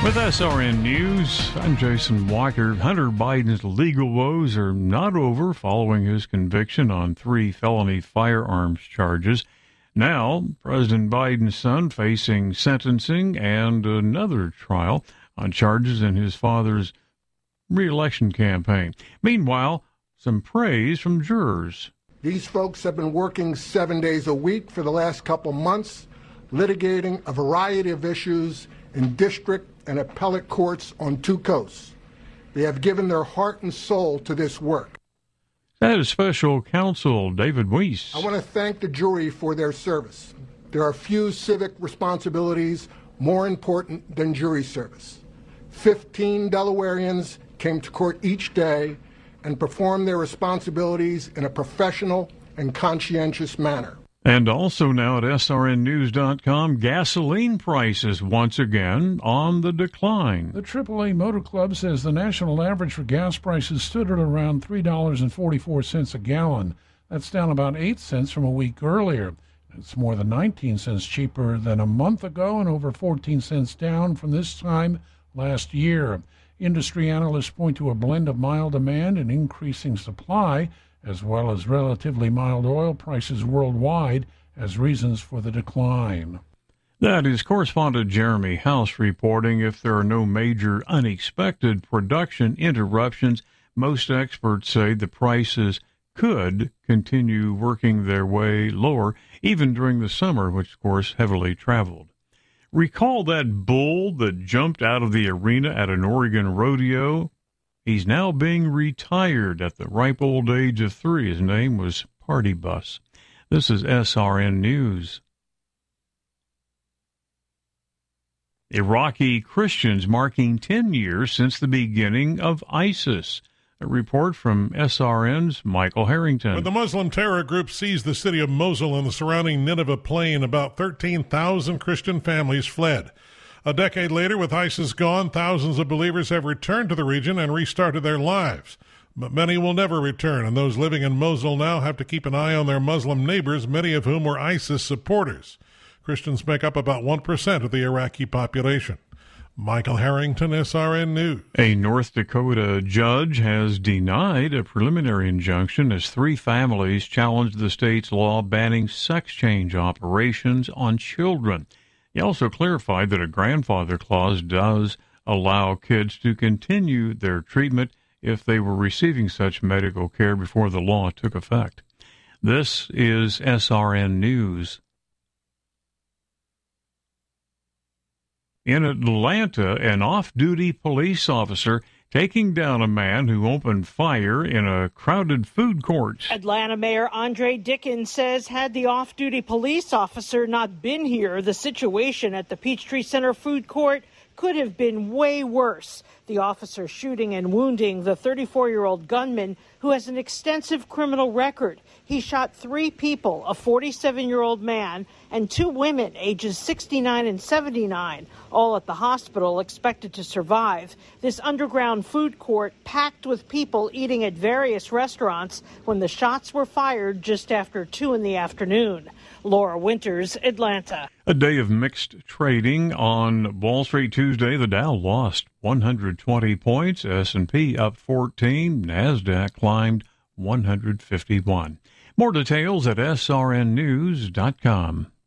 With SRN News, I'm Jason Walker. Hunter Biden's legal woes are not over following his conviction on 3 felony firearms charges. Now, President Biden's son facing sentencing and another trial on charges in his father's re-election campaign. Meanwhile, some praise from jurors. These folks have been working 7 days a week for the last couple months, litigating a variety of issues in district and appellate courts on 2 coasts. They have given their heart and soul to this work. That is Special Counsel David Weiss. I want to thank the jury for their service. There are few civic responsibilities more important than jury service. 15 Delawareans came to court each day and performed their responsibilities in a professional and conscientious manner. And also now at srnnews.com, gasoline prices once again on the decline. The AAA Motor Club says the national average for gas prices stood at around $3.44 a gallon. That's down about 8 cents from a week earlier. It's more than 19 cents cheaper than a month ago and over 14 cents down from this time last year. Industry analysts point to a blend of mild demand and increasing supply, as well as relatively mild oil prices worldwide as reasons for the decline. That is correspondent Jeremy House reporting. If there are no major unexpected production interruptions, most experts say the prices could continue working their way lower, even during the summer, which, of course, heavily traveled. Recall that bull that jumped out of the arena at an Oregon rodeo? He's now being retired at the ripe old age of 3. His name was Party Bus. This is SRN News. Iraqi Christians marking 10 years since the beginning of ISIS. A report from SRN's Michael Harrington. When the Muslim terror group seized the city of Mosul and the surrounding Nineveh plain, about 13,000 Christian families fled. A decade later, with ISIS gone, thousands of believers have returned to the region and restarted their lives. But many will never return, and those living in Mosul now have to keep an eye on their Muslim neighbors, many of whom were ISIS supporters. Christians make up about 1% of the Iraqi population. Michael Harrington, SRN News. A North Dakota judge has denied a preliminary injunction as 3 families challenged the state's law banning sex change operations on children. He also clarified that a grandfather clause does allow kids to continue their treatment if they were receiving such medical care before the law took effect. This is SRN News. In Atlanta, an off-duty police officer taking down a man who opened fire in a crowded food court. Atlanta Mayor Andre Dickens says had the off-duty police officer not been here, the situation at the Peachtree Center food court could have been way worse. The officer shooting and wounding the 34-year-old gunman who has an extensive criminal record. He shot 3 people, a 47-year-old man and 2 women, ages 69 and 79, all at the hospital, expected to survive. This underground food court packed with people eating at various restaurants when the shots were fired just after 2 in the afternoon. Laura Winters, Atlanta. A day of mixed trading on Wall Street Tuesday. The Dow lost 120 points, S&P up 14, NASDAQ climbed 151. More details at srnnews.com.